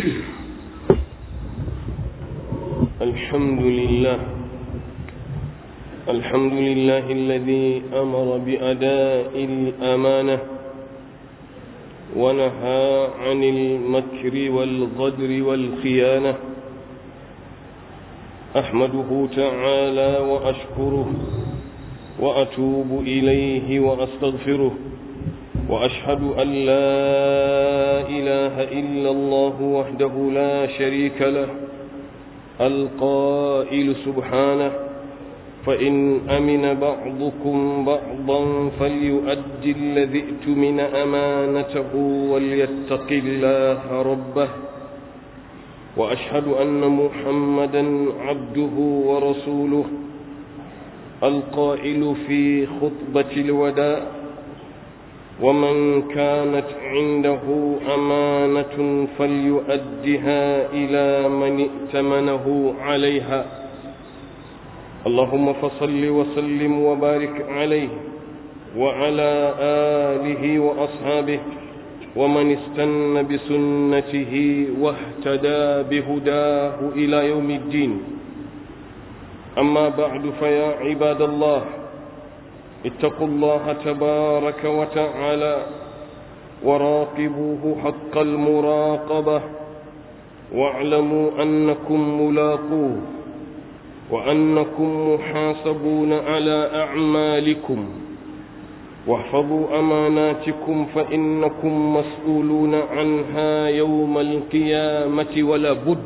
الحمد لله الذي أمر بأداء الأمانة ونهى عن المكر والغدر والخيانة. أحمده تعالى وأشكره وأتوب إليه وأستغفره، وأشهد أن لا إله إلا الله وحده لا شريك له، القائل سبحانه: فإن أمن بعضكم بعضا فليؤدي الذي ائتمن أمانته وليتق الله ربه. وأشهد أن محمدا عبده ورسوله، القائل في خطبة الوداع: ومن كانت عنده أمانة فليؤدها إلى من ائتمنه عليها. اللهم فصل وسلم وبارك عليه وعلى آله وأصحابه ومن استنى بسنته واهتدى بهداه إلى يوم الدين. أما بعد، فيا عباد الله، اتقوا الله تبارك وتعالى وراقبوه حق المراقبة، واعلموا أنكم ملاقوه وأنكم محاسبون على أعمالكم، واحفظوا أماناتكم فإنكم مسؤولون عنها يوم القيامة ولا بد.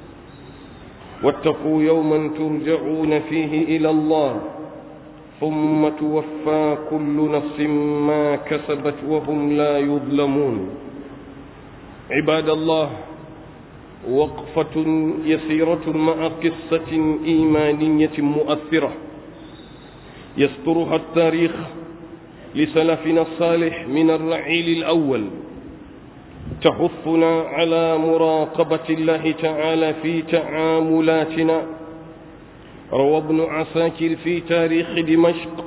واتقوا يوما ترجعون فيه إلى الله ثم توفى كل نفس ما كسبت وهم لا يظلمون. عباد الله، وقفة يسيرة مع قصة إيمانية مؤثرة يسطرها التاريخ لسلفنا الصالح من الرعيل الأول، تحثنا على مراقبة الله تعالى في تعاملاتنا. روى ابن عساكر في تاريخ دمشق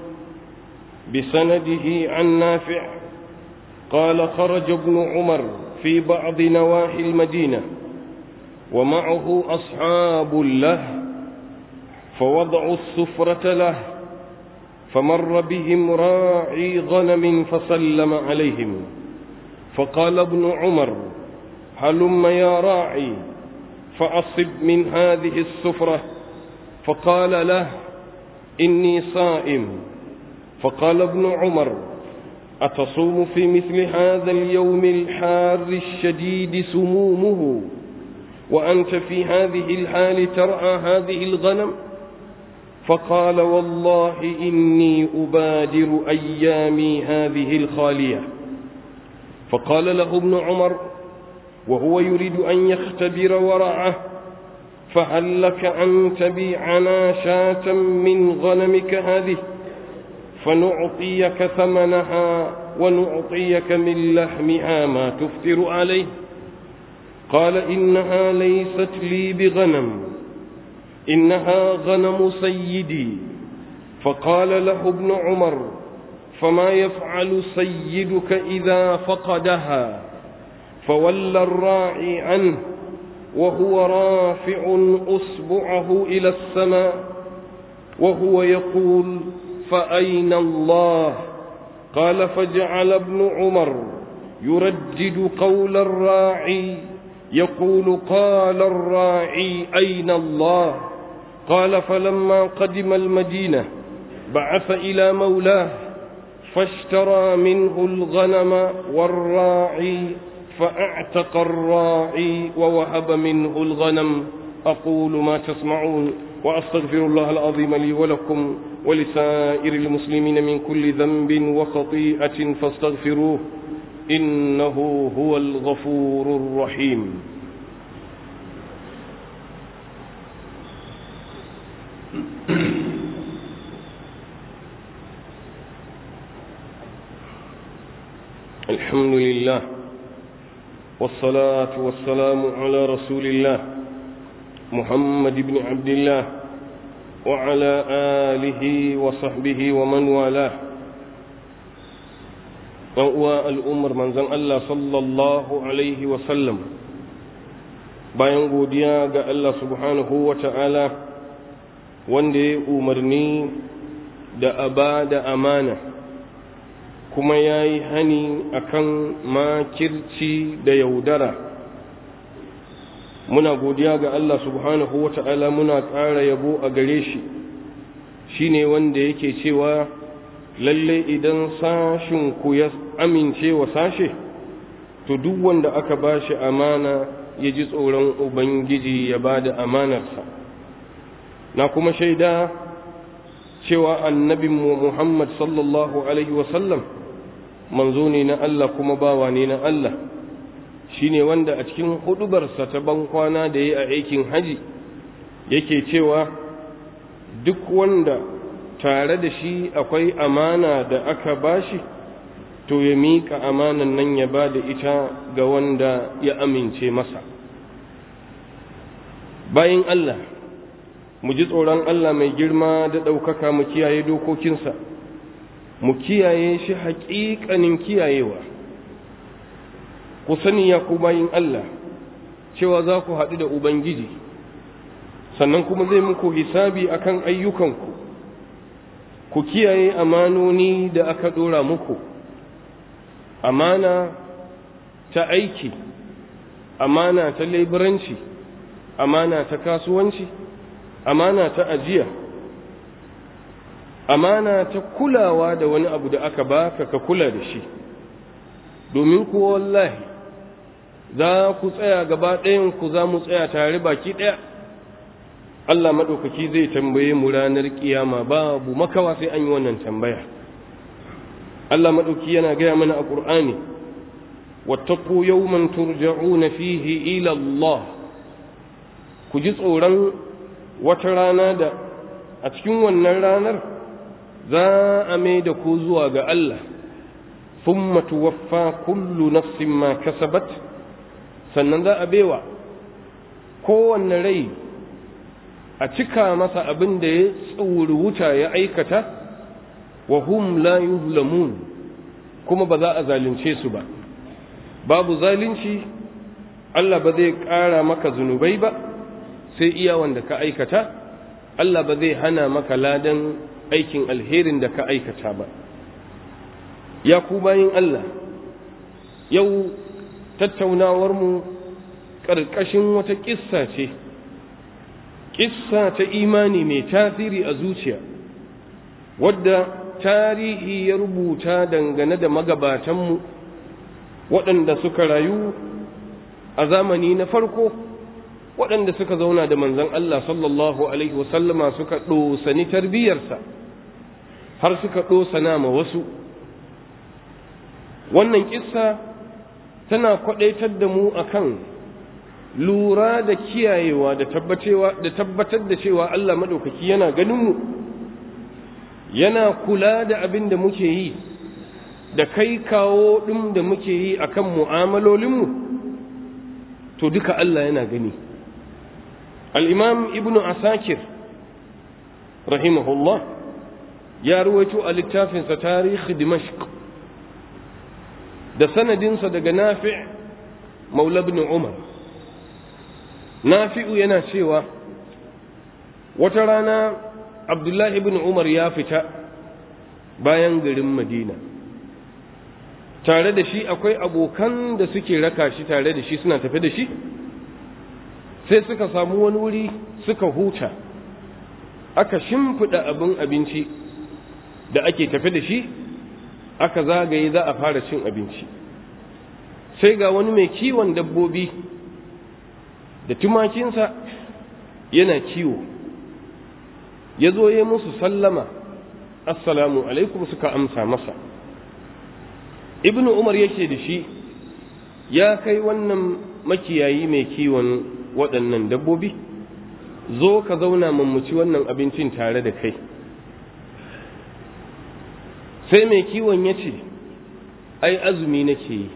بسنده عن نافع قال: خرج ابن عمر في بعض نواحي المدينة ومعه أصحاب له، فوضعوا السفرة له، فمر بهم راعي غنم فسلم عليهم، فقال ابن عمر: هلم يا راعي فأصب من هذه السفرة. فقال له: إني صائم. فقال ابن عمر: أتصوم في مثل هذا اليوم الحار الشديد سمومه وأنت في هذه الحال ترعى هذه الغنم؟ فقال: والله إني أبادر أيامي هذه الخالية. فقال له ابن عمر وهو يريد أن يختبر ورعه: فهل لك أن تبيعنا شاة من غنمك هذه فنعطيك ثمنها ونعطيك من لحمها ما تفطر عليه؟ قال: إنها ليست لي بغنم، إنها غنم سيدي. فقال له ابن عمر: فما يفعل سيدك إذا فقدها؟ فولى الراعي عنه وهو رافع أصبعه إلى السماء وهو يقول: فأين الله؟ قال: فجعل ابن عمر يردد قول الراعي يقول: قال الراعي أين الله؟ قال: فلما قدم المدينة بعث إلى مولاه فاشترى منه الغنم والراعي، فاعتق الراعي ووهب منه الغنم. أقول ما تسمعون وأستغفر الله العظيم لي ولكم ولسائر المسلمين من كل ذنب وخطيئة فاستغفروه، إنه هو الغفور الرحيم. الحمد لله والصلاة والسلام على رسول الله محمد بن عبد الله وعلى آله وصحبه ومن والاه. الأمر من زن الله صلى الله عليه وسلم bayan godiya ga Allah subhanahu wa ta'ala wanda ya umarni da aba da amana kuma ya yi hani akan makirci da yaudara, muna godiya ga Allah subhanahu wa ta'ala muna ƙara yabo a gare shi, shi ne wanda yake cewa lalle idan sashinku ya amince wa sashe, to duk wanda aka ba shi amana ya ji tsoron Ubangiji ya ba da amanarsa. Na kuma shaida cewa annabinmu Muhammad sallallahu Alaihi wasallam manzo ne na Allah kuma bawa ne na Allah, shi ne wanda a cikin hudubarsa ta bankwana da ya a aikin haji yake cewa duk wanda tare da shi akwai amana da aka bashi to ya miƙa amanan nan ya ba da ita ga wanda ya amince masa. Bayin Allah, mu ji tsoron Allah mai girma da ɗaukaka, mu kiyaye dokokinsa, mu kiyaye shi haƙiƙanin kiyayewa. Ku sani ya ku bayin Allah cewa za ku haɗu da Ubangiji, sannan kuma zai muku hisabi akan ayyukanku. Ku kiyaye amanoni da aka ɗora muku, amana ta aiki, amana ta leburanci, amana ta kasuwanci, amana ta ajiya, amana ta kulawa da wani abu da aka baka ka kula da shi, domin kuwa wallahi za ku tsaya gaba ɗayanku, za mu tsaya tare baki ɗaya. Allah maɗaukaki zai tambaye mu ranar ƙiyama, babu makawa sai an yi wannan tambaya. Allah maɗauki yana gaya mana a ƙur'ani, wattaqu yawman turja'una fihi ila Allah, ku ji tsoron wata rana da a cikin wannan ranar za a mai da ku zuwa ga Allah, thumma tuwaffa kullu nafsin ma kasabat, sannan za a baiwa kowanne rai a cika masa abin da ya tsuri wuta ya aikata, wa hum la yuzlamun, kuma ba za a zalunce su ba. Babu zalunci, Allah ba zai ƙara maka zunubai ba sai iya wanda ka aikata, Allah ba zai hana maka ladan aikin alherin da ka aikata ba. Ya ku bayin Allah, yau tattaunawarmu ƙarƙashin wata ƙissa ce, ƙissa ta imani mai tasiri a zuciya, wadda tarihi ya rubuta dangane da magabatanmu waɗanda suka rayu a zamani na farko, waɗanda suka zauna da manzon Allah sallallahu Alaihi wasallama suka ɗosani tarbiyyarsa har suka ɗosana ma wasu. Wannan ƙissa tana kwaɗaitar da mu akan lura da kiyayewa da tabbatar da cewa Allah maɗaukaki yana ganinmu, yana kula da abin da muke yi, da kai kawo ɗin da muke yi akan mu'amalolinmu, to duka Allah yana gani. Al'imam Ibn Asakir rahimahullah ya ruwaito a littafinsa Tarihi Dimashq da sanadinsa daga Nafi' Maula ibn Umar. Nafi'u yana cewa wata rana Abdullahi ibn Umar ya fita bayan garin Madina, tare da shi akwai abokan da suke raka shi tare da shi, suna tafe da shi, sai suka samu wani wuri suka huta, aka shimfiɗa abin abinci da ake tafe da shi, aka zagaye za a fara cin abinci. Sai ga wani mai kiwon dabbobi da tumakinsa yana kiwo, ya zo ya musu sallama, assalamu alaikum, suka amsa masa. Ibn Umar yake da shi, ya kai wannan makiyayi mai kiwon waɗannan dabbobi, zo ka zauna mummuci wannan abincin tare da kai. Sai mai kiwon ya ce, ai azumi nake yi.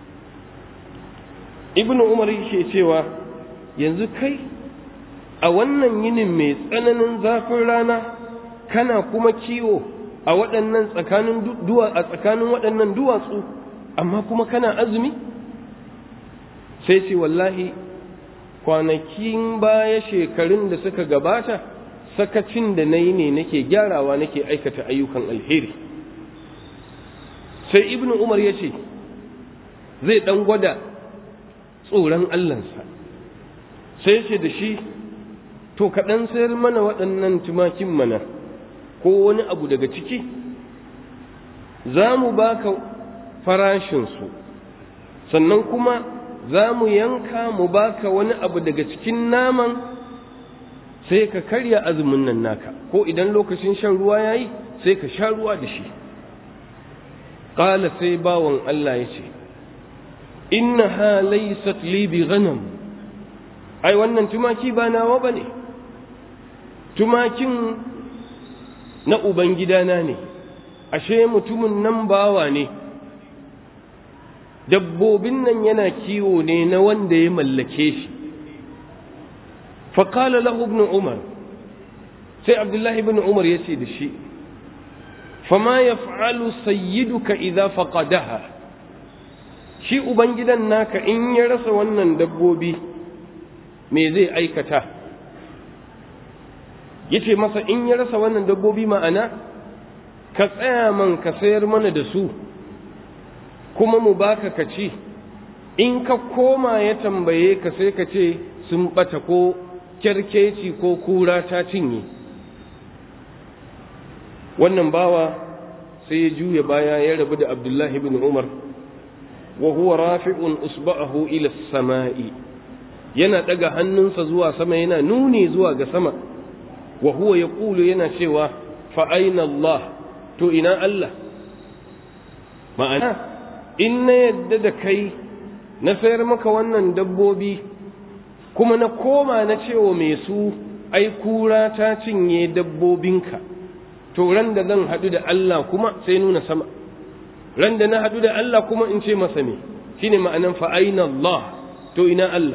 Ibn Umar yake cewa, yanzu kai a wannan yinin mai tsananin zafin rana kana kuma kiwo a waɗannan tsakanin waɗannan duwatsu, amma kuma kana azumi? Sai ce, wallahi kwanakin baya shekarun da suka gabata sakacin da na yi ne nake gyarawa nake aikata ayyukan alheri. Sai ibnu umar ya ce zai ɗan gwada tsoron Allahnsa, sai ce da shi, to kaɗan sayar mana waɗannan tumakin mana ko wani abu daga ciki, za mu baka farashinsu, sannan kuma za mu yanka mu baka wani abu daga cikin naman, sai ka karya azumin nan naka, ko idan lokacin shan ruwa ya yi sai ka sha ruwa da shi. Ƙala sai bawan Allah ya ce, innaha laysat li bi ghanam, ai wannan tumaki ba nawa bane, tumakin na ubangidana ne, ashe mutumin nan bawa ne, dabbobin nan yana kiwo ne na wanda ya mallake shi. Faqala lahu ibn Umar, sai Abdullahi ibn Umar ya ce da shi, fama yaf'alu sayyiduka idza faqadaha, shi ubangidan naka in ya rasa wannan dabbobi me zai aikata? Yace masa in ya rasa wannan dabbobi ma'ana ka tsaya man ka sayar mana da su kuma mu baka ka ci, in ka koma ya tambaye ka sai ka ce sun bata ko kyarkeci ko kura ta cinye. Wannan bawa sai ya juya baya ya rabu da Abdullahi ibn Umar wa huwa rafi'un usba'ahu ila as-sama'i, yana daga hannunsa zuwa sama yana nuni zuwa ga sama, wa huwa yaqulu yana cewa fa aina Allah, to ina Allah? Ma'ana in na yadda da kai na sayar maka wannan dabbobi kuma na koma na cewa mai su ai kura ta cinye dabbobinka, to ran da zan haɗu da Allah kuma sai nuna sama, ran da na haɗu da Allah kuma in ce masa ne, shine ma'anan fa aina Allah, to ina Allah?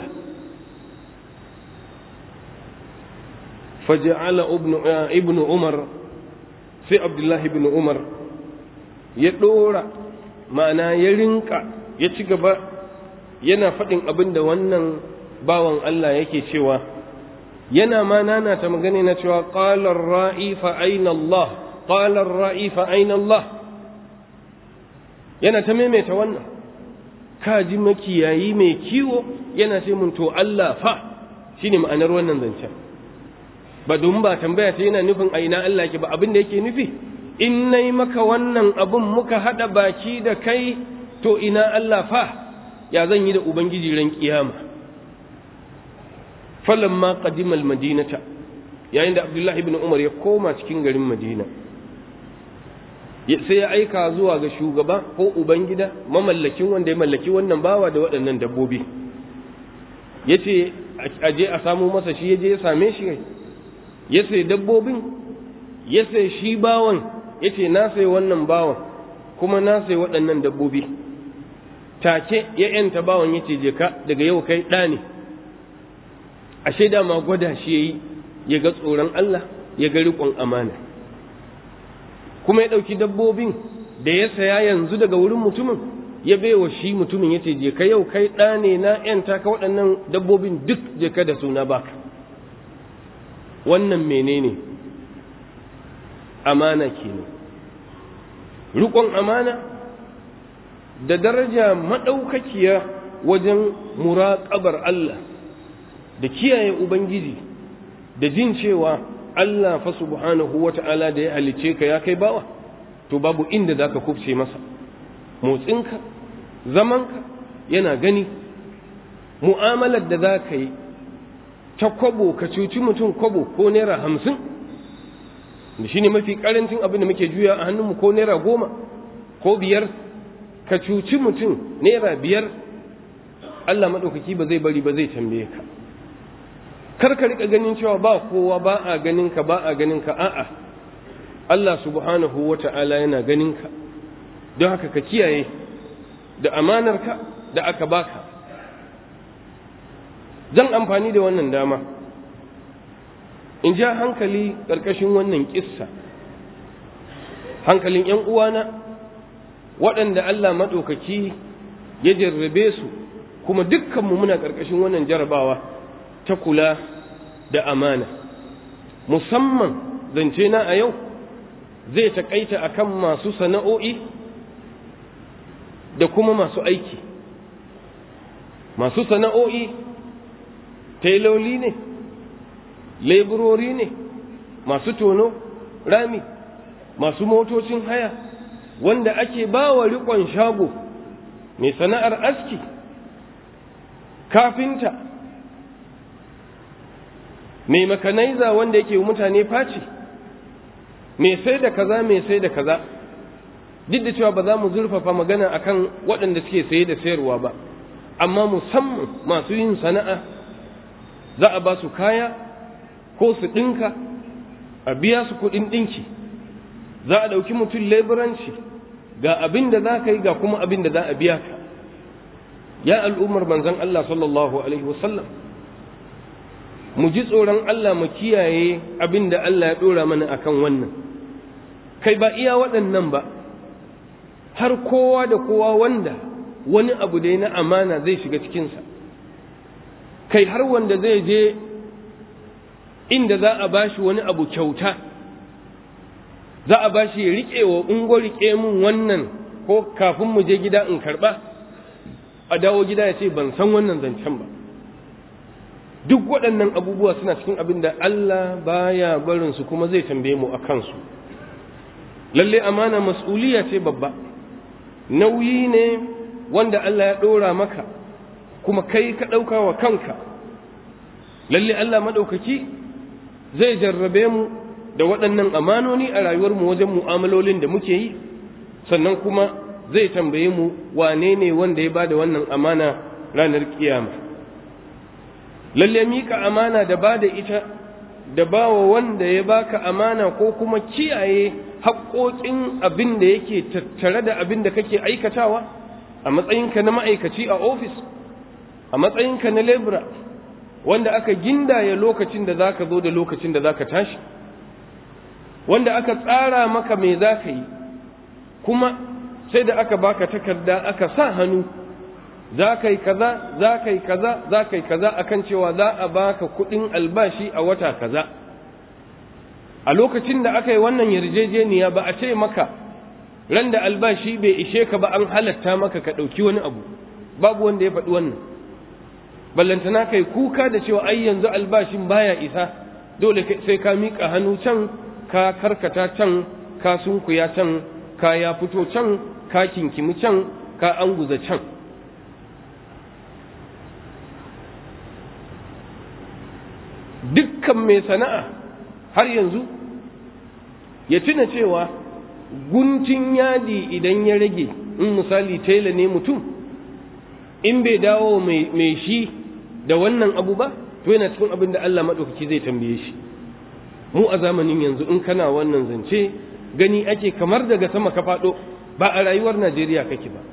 faja'ala ibnu Umar, sai Abdullah ibn Umar ya ɗora, ma'ana ya rinka ya ci gaba yana faɗin abin da wannan bawan Allah yake cewa, yana ma nana ta magana na cewa qala ar-ra'i fa aina Allah, qala ar-ra'i fa aina Allah, yana ta maimaita wannan, kaji makiyayi mai kiwo yana ce mun to Allah fa, shine ma'anar wannan zancen. Ba don ba tambaya ta yana nufin a ina Allah ke ba, abin da yake nufi in nayi maka wannan abun muka hada baki da kai, to ina Allah fa, ya zan yi da ubangiji ran kiyama. falamma qadima al-madinata, yayin da Abdullahi ibn Umar ya koma cikin garin Madina, sai ya aika zuwa ga shugaba ko ubangida mamallakin wanda ya mallaki wannan bawa da waɗannan dabbobi, yace aje a samu masa shi, yaje ya same shi, ya sai dabbobin, ya sai shi bawan, yace na sai wannan bawan kuma na sai waɗannan dabbobi. Take ya yanta bawan yace je ka, daga yau kai ɗa ne. Ashe da ma gwada shi yayi, ya ga tsoron Allah, ya ga riƙon amana, kuma ya ɗauki dabbobin da ya saya yanzu daga wurin mutumin ya baiwa shi mutumin, yace je ka yau kai ɗa ne, na yanta ka waɗannan dabbobin duk je ka da suna baka. Wannan menene? Amana kenan, riƙon amana da daraja maɗaukakiya wajen muraƙabar Allah da kiyaye Ubangiji da jin cewa Allah fa subhanahu wata'ala da ya halice ka ya kai bawa, to babu inda za ka kufce masa. Motsinka, zamanka yana gani, mu'amalar da za ka yi ta kwabo, ka cuci mutum kwabo ko naira 50, da shi ne mafi karancin abin da muke juya a hannunmu, ko naira 10 ko 5, ka cuci mutum naira 5, Allah maɗaukaki ba zai bari ba, zai tambaye ka. Kar ka rika ganin cewa ba kowa, ba a ganin ka, ba a ganin ka, a'a, Allah subhanahu wata'ala yana ganin ka, don haka ka kiyaye da amanarka da aka baka. Zan amfani da wannan dama in ja hankali ƙarƙashin wannan ƙissa, hankalin ‘yan uwana waɗanda Allah maɗaukaki ya jarrabe su, kuma dukkanmu muna ƙarƙashin wannan jarabawa ta kula da amana, musamman zance na a yau zai taƙaita akan masu sana'o'i da kuma masu aiki. Masu sana'o'i tailoli ne, leburori ne, masu tono rami, masu motocin haya, wanda ake ba wa riƙon shago, mai sana'ar aski, kafinta, mai makanaiza wanda yake mutane faci, mai sai da kaza mai sai da kaza. Duk da cewa ba za mu zurfafa magana akan waɗanda suke saye da sayarwa ba, amma musamman masu yin sana'a za a ba su kaya ko su ɗinka a biya su kuɗin ɗinki, za a ɗauki mutum leburanci, ga abin da za ka yi ga kuma abin da za a biya ka. Ya al'ummar manzon Allah sallallahu alaihi wasallam, mu ji tsoron Allah, mu kiyaye abin da Allah ya ɗora mana akan wannan. Kai ba iya waɗannan ba, har kowa da kowa wanda wani abu dai na amana zai shiga cikinsa, kai har wanda zai je inda za a bashi wani abu kyauta, za a bashi ya riƙe wa ungo riƙe mun wannan, ko kafin mu je gida in karɓa, a dawo gida ya ce ban san wannan zancen ba. Duk waɗannan abubuwa suna cikin abin da Allah baya barinsu kuma zai tambaye mu a kansu. Lalle amana mas'uliya ce babba, nauyi ne wanda Allah ya ɗora maka kuma kai ka ɗauka wa kanka. Lalle Allah maɗaukaki zai jarrabe mu da waɗannan amanoni a rayuwarmu wajen mu'amalolin da muke yi, sannan kuma zai tambaye mu wane ne wanda ya bada wannan amana ranar kiyama. Lalle mika amana da bada ita da bawa wanda ya baka amana ko kuma kiyaye haƙoƙin abin da yake tattare da abin da kake aikatawa a matsayinka na ma'aikaci a ofis, a matsayinka na lebura wanda aka gindaya lokacin da zaka zo da lokacin da zaka tashi, wanda aka tsara maka me zaka yi, kuma sai da aka baka takarda aka sa hannu za ka yi kaza, za ka yi kaza, za ka yi kaza, akan cewa za a baka kuɗin albashi a wata kaza. A lokacin da aka yi wannan yarjejeniya ba a ce maka ran da albashi bai ishe ka ba an halatta maka ka ɗauki wani abu, babu wanda ya faɗi wannan. Ballantana kai kuka da cewa ai yanzu albashin baya isa, dole sai ka miƙa hannu can, ka karkata can, ka sunkuya can, ka ya fito can, ka kinkimi can, ka anguza can. Dukkan mai sana'a har yanzu ya tuna cewa guntun yadi idan ya rage, in misali tela ne mutum, in bai dawo mai shi da wannan abu ba, to yana cikin abin da Allah maɗaukaki zai tambaye shi. Mu a zamanin yanzu in kana wannan zance gani ake kamar daga sama ka faɗo, ba a rayuwar Najeriya kake ba.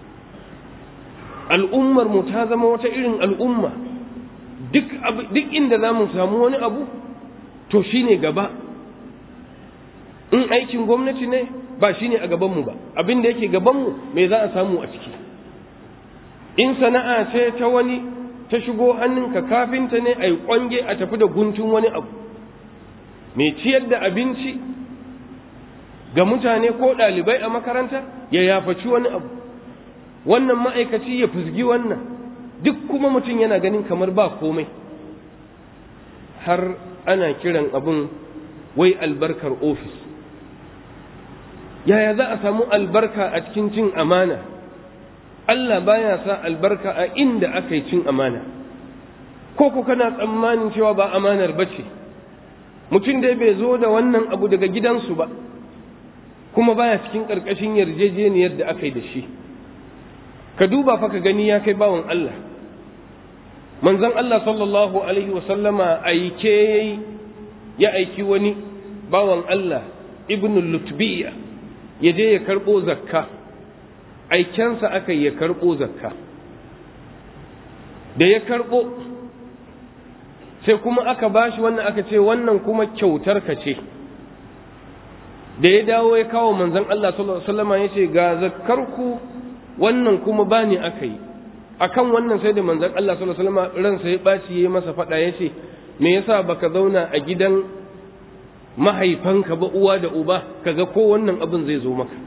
Al'ummar mu ta zama wata irin al'umma, duk inda za mu samu wani abu to shine gaba. In aikin gwamnati ne ba shine a gabanmu ba, abin da yake gabanmu me za a samu a ciki. In sana'a ce ta wani ta shigo hannunka, kafinta ne a yi kwange a tafi da guntun wani abu, mai ciyar da abinci ga mutane ko ɗalibai a makaranta ya yafaci wani abu, wannan ma'aikaci ya fusgi wannan, duk kuma mutum yana ganin kamar ba komai, har ana kiran abin wai albarkar ofis. Yaya za a samu albarka a cikin cin amana? Allah baya sa albarka a inda aka yi cin amana. Ko ku kana tsammanin cewa ba amanar bace, mutum dai bai zo da wannan abu daga gidansu ba, kuma baya cikin ƙarƙashin yarjejeniyar da aka yi da shi. Ka duba fa ka gani ya kai bawan Allah, manzon Allah sallallahu alaihi wasallama aike ya aiki wani bawan Allah ibn Lutbiya ya je ya karɓo zakka, aikensa aka yi ya karɓo zakka. Da ya karɓo sai kuma aka bashi wannan, aka ce wannan kuma kyautar ka ce. Da ya dawo ya kawo manzon Allah sallallahu alaihi wasallama ya ce ga zakkarku, wannan kuma bani aka yi, akan wannan sai da manzon Allah sallallahu alaihi wasallam ransa ya baci yayi masa fada yace me yasa baka zauna a gidan mahaifanka ba uwa da uba kaga ko wannan abin zai zo maka.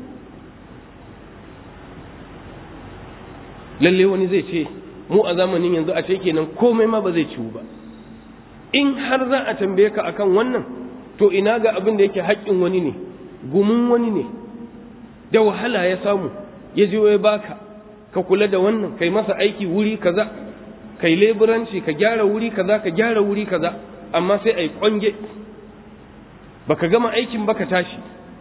Lalle wani zai ce mu a zamanin yanzu a ce kenan komai ma ba zai ciwu ba. In har za a tambaye ka akan wannan to ina ga abin da yake haƙƙin wani ne, gumin wani ne, da wahala ya samu ya je ya baka ka kula da wannan, kai masa aiki wuri kaza, kai leburanci ka gyara wuri kaza, ka gyara wuri kaza, amma sai ai kwange baka gama aikin baka tashi,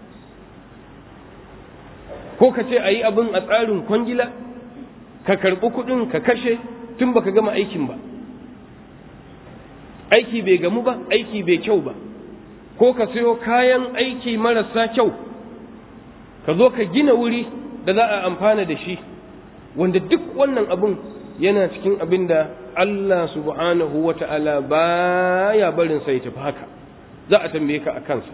ko ka ce ayi abin a tsarin kwangila ka karɓi kuɗin ka kashe tun baka gama aikin ba, aiki bai gamu ba, aiki bai kyau ba, ko ka sayo kayan aiki marasa kyau ka zo ka gina wuri da za a amfana da shi, wanda duk wannan abin yana cikin abin da Allah subhanahu wa ta'ala baya barin sa ya tafi haka, za a tambaye ka a kansa.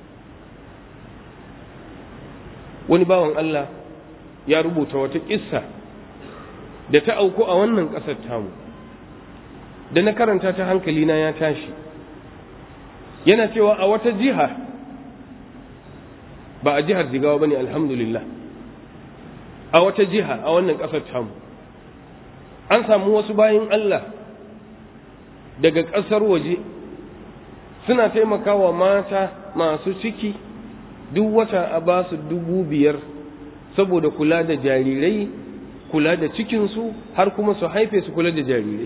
Wani bawan Allah ya rubuta wata kissa da ta auku a wannan ƙasar tamu, da na karanta ta hankalina ya tashi. Yana cewa a wata jiha, ba a jihar Jigawa bane alhamdulillah, a wata jiha a wannan ƙasar tamu an samu wasu bayin Allah daga ƙasar waje suna taimakawa mata masu ciki duk wata a ba su 5,000 saboda kula da jarirai, kula da cikinsu har kuma su haife su kula da jarirai.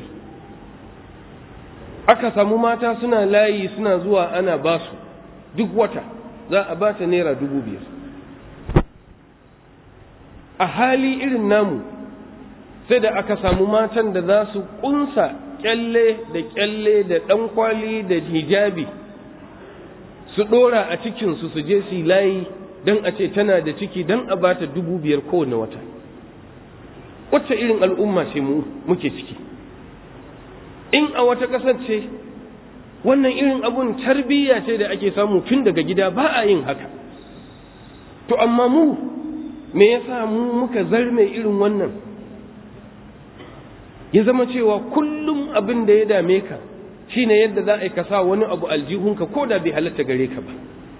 Aka samu mata suna layi suna zuwa ana ba su duk wata za a ba ta naira 5,000. A hali irin namu sai da aka samu matan da za su kunsa kyalle da ɗankwali da hijabi su ɗora a cikinsu su je su layi don a ce tana da ciki don a ba ta 5,000 kowane wata. Wacce irin al'umma ce muke ciki? In a wata ƙasar ce wannan irin abun tarbiyya ce da ake samu tun daga gida, ba a yin haka. To amma mu me yasa mu muka zarme irin wannan, ya zama cewa kullum abin da ya dame ka shine yadda za a yi kasa wani abu aljihunka ko da bai halatta gare ka ba.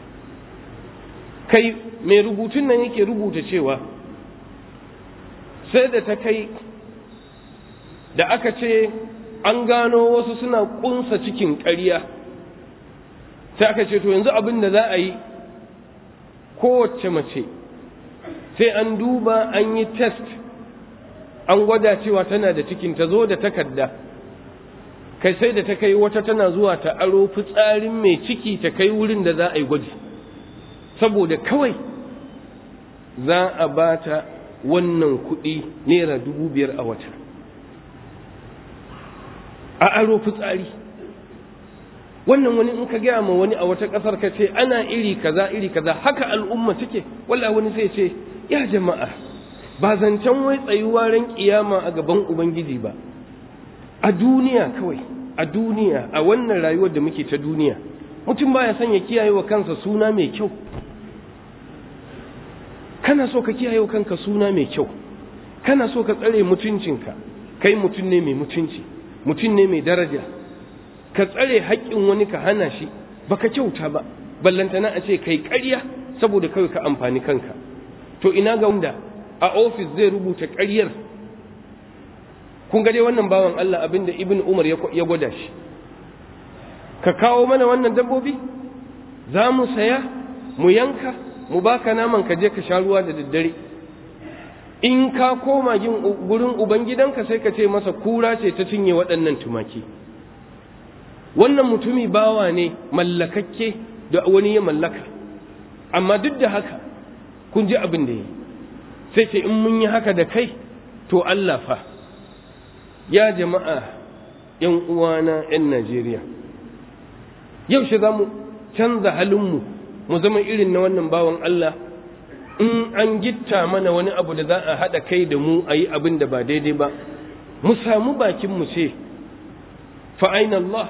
Kai mai rubutun nan yake rubuta cewa sai da ta kai da aka ce an gano wasu suna kunsa cikin ƙarya, sai aka ce to yanzu abin da za a yi, kowace mace sai an duba an yi test an gwada cewa tana da cikin, ta zo da takarda. Kai sai da ta kai wata tana zuwa ta aro fitsarin mai ciki ta kai wurin da za a yi gwaji, saboda kawai za a ba ta wannan kuɗi naira 5,000 a wata, a aro fitsari. Wannan wani in ka gaya ma wani a wata ƙasar ka ce ana iri kaza haka al'umma take, wallahi wani sai ce ya jama'a ba zancen wai tsayuwa ran kiyama a gaban ubangiji ba, a duniya kawai, a duniya, a wannan rayuwar da muke ta duniya, mutum baya son ya kiyaye wa kansa suna mai kyau. Kana so ka kiyaye wa kanka suna mai kyau, kana so ka tsare mutuncinka, kai mutum ne mai mutunci, mutum ne mai daraja, ka tsare haƙƙin wani ka hana shi, baka kyauta ba, ballantana a ce kai ƙarya saboda kawai ka amfani kanka. To ina ga wanda a ofis zai rubuta ƙaryar? Kun ga dai wannan bawan Allah abinda Ibn Umar ya gwada shi. Ka kawo mana wannan dabbobi, za mu saya, mu yanka, mu baka naman ka je ka sha ruwa da daddare. In ka koma gurin ubangidanka sai ka ce masa kura ce ta cinye waɗannan tumaki. Wannan mutumi bawa ne mallakakke da wani ya mallaka, amma duk da haka kun ji abin da yi, sai ce in mun yi haka da kai to Allah fa. Ya jama'a, ‘yan uwana ‘yan Najeriya, yaushe za mu canza halinmu mu zama irin na wannan bawan Allah? In an gitta mana wani abu da za a haɗa kai da mu a yi abin da ba daidai ba, mu samu bakinmu ce fa'ain Allah.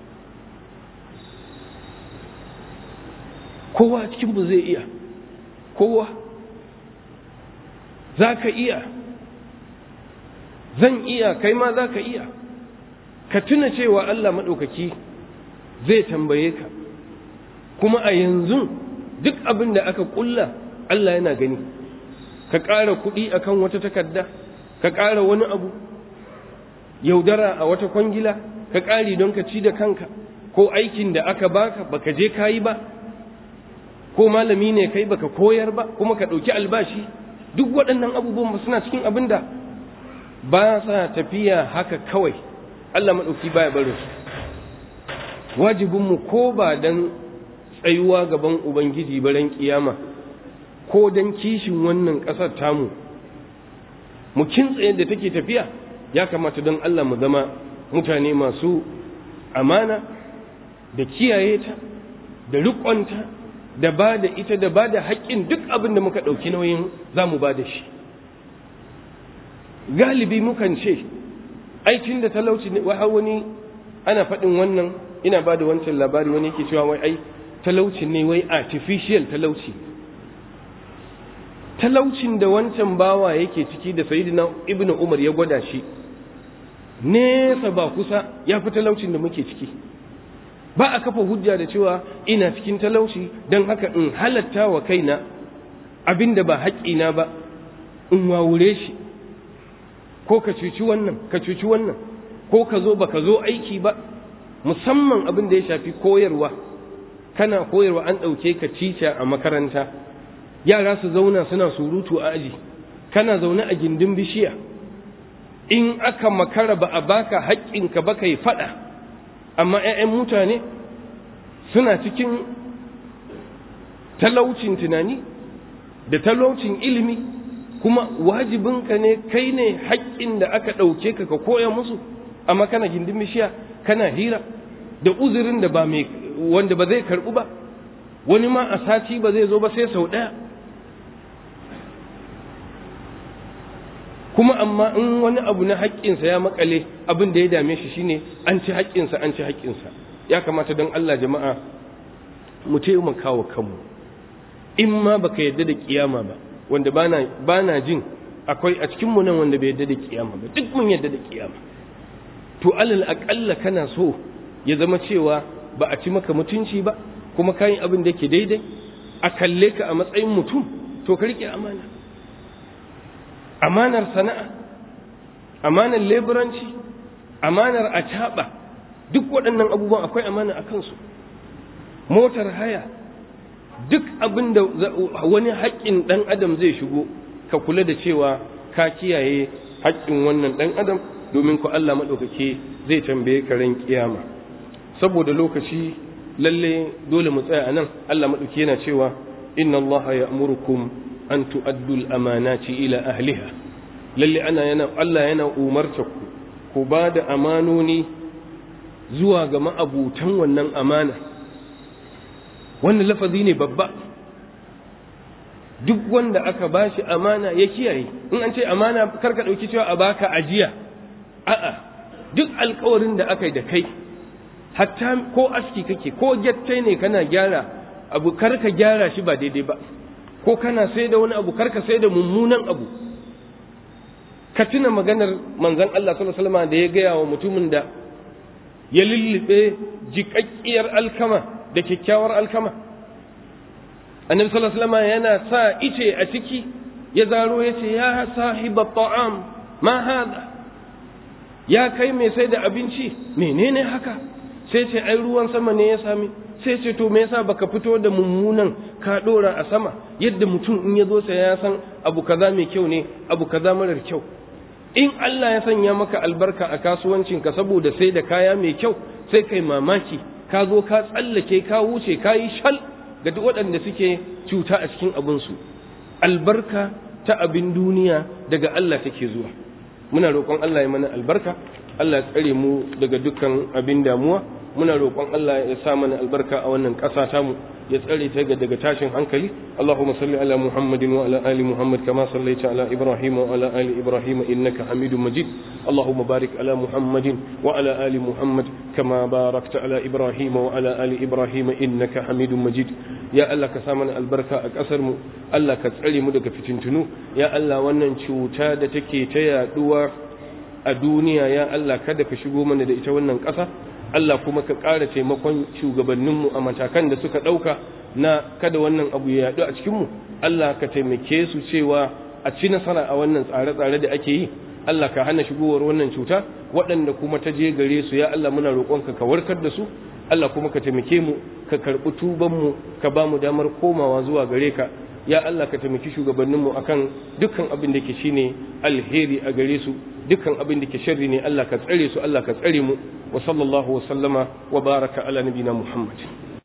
Kowa cikinmu zai iya, kowa za ka iya. zan iya, kai ma za ka iya. Ka tuna cewa Allah maɗaukaki zai tambaye ka, kuma a yanzu duk abin da aka ƙulla Allah yana gani. Ka ƙara kuɗi akan wata takarda, ka ƙara wani abu, yaudara a wata kwangila, ka ƙari don ka ci da kanka, ko aikin da aka baka je ka yi ba, ko malami ne kai baka koyar ba kuma ka ɗauki albashi. Duk waɗannan abubuwan suna cikin abin da ba sa tafiya haka kawai, Allah maɗauki baya barin su. Wajibinmu ko ba don tsayuwa gaban Ubangiji baran kiyama, ko don kishin wannan ƙasar tamu, mu kintsa yadda take tafiya, ya kamata don Allah mu zama mutane masu amana da kiyaye ta da riƙonta da ba da ita da ba da haƙƙin duk abin da muka ɗauki nauyin za mu ba da shi. Galibi mukan ce aikin da talauci ne, wani ana faɗin wannan, ina ba da wancan labari, wani yake cewa wai ai talauci ne, wai artificial talauci. Talaucin da wancan bawa yake ciki da Sayyidina Ibn Umar ya gwada shi nesa ba kusa, ya fi talaucin da muke ciki. Ba a kafa hujja da cewa ina cikin talauci don haka in halatta wa kaina abin da ba haƙƙina ba, in wawure shi, ko ka cuci wannan ka cuci wannan, ko ka zo ba ka zo aiki ba. Musamman abin da ya shafi koyarwa, kana koyarwa an ɗauke ka cica a makaranta, yara su zauna suna surutu a aji, kana zaune a gindin bishiya, in aka makara ba a baka haƙƙinka ba kai faɗa, amma 'ya'yan mutane suna cikin talaucin tunani da talaucin ilimi, kuma wajibinka ne, kai ne haƙƙin da aka ɗauke ka koya musu, amma kana gindin bishiya kana hira da uzurin da ba mai wanda ba zai karɓu ba. Wani ma a sati ba zai zo ba sai sau ɗaya. Kuma amma in wani abu na haƙƙinsa ya makale, abin da ya dame shi shine an ci haƙƙinsa, an ci haƙƙinsa. Ya kamata don Allah jama'a mu taimaka wa kanmu. In ma baka yadda da kiyama ba, wanda bana jin akwai a cikin mu nan wanda bai yadda da kiyama ba, duk mun yadda da kiyama. To alal aƙalla kana so ya zama cewa ba a ci maka mutunci ba, kuma kayin abin da yake daidai, a kalle ka a matsayin mutum, to ka riƙe amana. Amanar sana'a, amanar leburanci, amanar acaɓa, duk waɗannan abubuwan akwai amana a kansu. Motar haya, duk abin da wani haƙƙin ɗan adam zai shigo, ka kula da cewa ka kiyaye haƙƙin wannan ɗan adam, domin ku Allah maɗaukaki zai tambaye ka ran kiyama. Saboda lokaci lalle dole mu tsaya a nan. Allah maɗauki yana cewa inna Allah ya'murukum an tu'addu al-amanati ila ahliha. Lalle Allah yana umarta ku ba da amanoni zuwa ga ma'abutan wannan amana. Wannan lafazi ne babba. Duk wanda aka bashi amana ya kiyaye. In an ce amana, karka ɗauki cewa a baka ajiya. A'a, duk alƙawarin da aka yi da kai, hatta ko aski kake, ko gyattai ne kana gyara abu, karka gyara shi ba daidai ba, ko kana sai da wani abu, karka sai da mummunan abu. Ka tuna maganar manzon Allah sallallahu alaihi wasallam da ya gaya wa mutumin da ya lullube jiƙaƙƙiyar alkama da kyakkyawar alkama. Annabi sallallahu alaihi wasallam yana sa ice a ciki, ya zaro ya ce, ya sahiba ta'am ma hada, ya kai mai sai da abinci, menene haka? Sai ce ai ruwan sama ne ya sami. Sai ce to me yasa baka fito da mummunan ka dora a sama, yadda mutum in ya zo sai ya san abu kaza mai kyau ne, abu kaza marar kyau. In Allah ya sanya maka albarka a kasuwancinka saboda sai da kaya mai kyau, sai kai mamaki, ka zo ka tsallake, ka wuce, ka yi shal ga duk waɗanda suke cuta a cikin abinsu. Albarka ta abin duniya daga Allah take zuwa. Muna roƙon Allah ya mana albarka, Allah ya tsare mu daga dukkan abin damuwa. Muna roƙon Allah ya sa mana albarka a wannan ƙasa tamu, ya tsare ta daga tashin hankali. Allahumma salli ala Muhammadin wa ala ali Muhammad kama sallaita ala Ibrahim wa ala ali Ibrahim innaka Hamidum Majid. Allahumma barik ala Muhammadin wa ala ali Muhammad kama barakta ala Ibrahim wa ala ali Ibrahim innaka Hamidum Majid. Ya Allah ka sa mana albarka a ƙasar mu, Allah ka tsare mu daga fitintunu. Ya Allah wannan cuta da take ta yaduwa a duniya ya Allah kada ka shigo mana da ita wannan ƙasa Allah kuma ka ƙara taimakon shugabanninmu a matakan da suka ɗauka na kada wannan abu ya yaɗu a cikinmu Allah ka taimake su cewa a ci nasara a wannan tsare-tsare da ake yi Allah ka hana shigowar wannan cuta waɗanda kuma ta je gare su ya Allah muna roƙonka ka warkar da su Allah kuma ka taimake mu ka karɓi tubanmu ka ba mu damar komawa zuwa gare ka ya Allah ka taimaki shugabanninmu akan dukkan abin da ke shine alheri a gare su dukkan abin da ke sharri ne Allah ka tsare su Allah ka tsare mu wa sallallahu wa sallama wa baraka ala nabina Muhammad